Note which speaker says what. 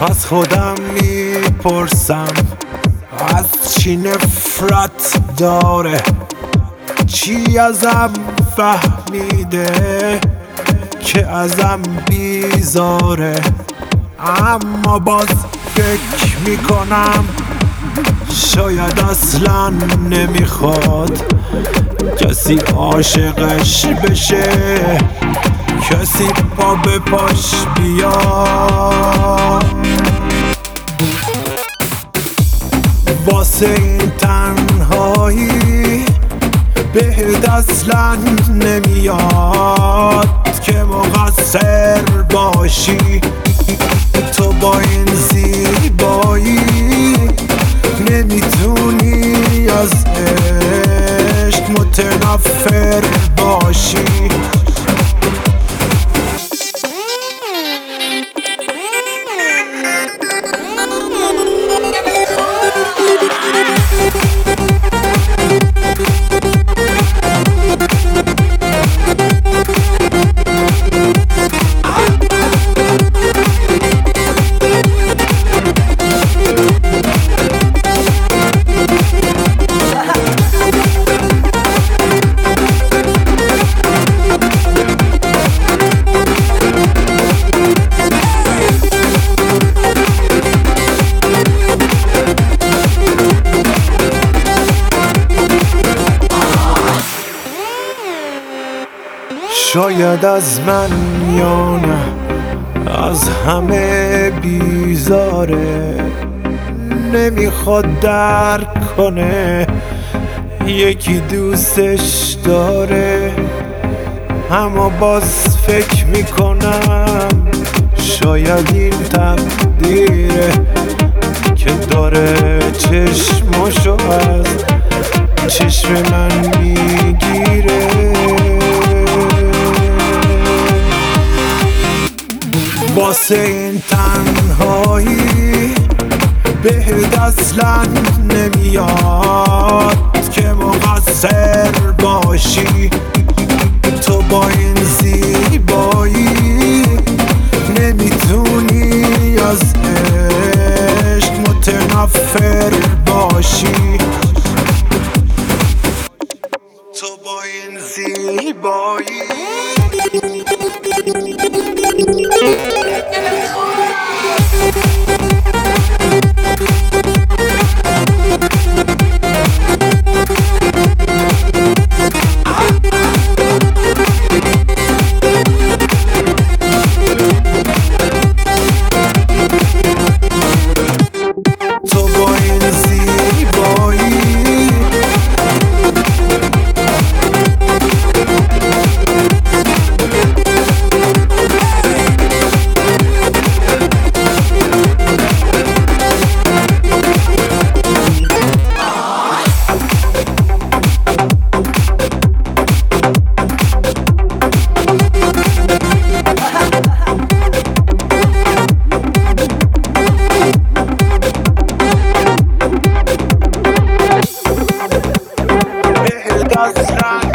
Speaker 1: از خودم میپرسم از چی نفرت داره، چی ازم فهمیده که ازم بیزاره. اما باز فکر میکنم شاید اصلا نمیخواد کسی عاشقش بشه، کسی پا به پاش بیاد. واسه این تنهایی بهت اصلا نمیاد که مقصر باشی. تو با این زیبایی نمیتونی از عشق متنفر باشی. شاید از من یا نه از همه بیزاره، نمیخواد درک کنه یکی دوستش داره. اما باز فکر میکنم شاید این تقدیره که داره چشماشو از چشم من میگیره. واسه این تنهایی بهت اصلا نمیاد که مقصر باشی. تو با این زیبایی نمیتونی از عشق متنفر باشی. تو با این زیبایی does not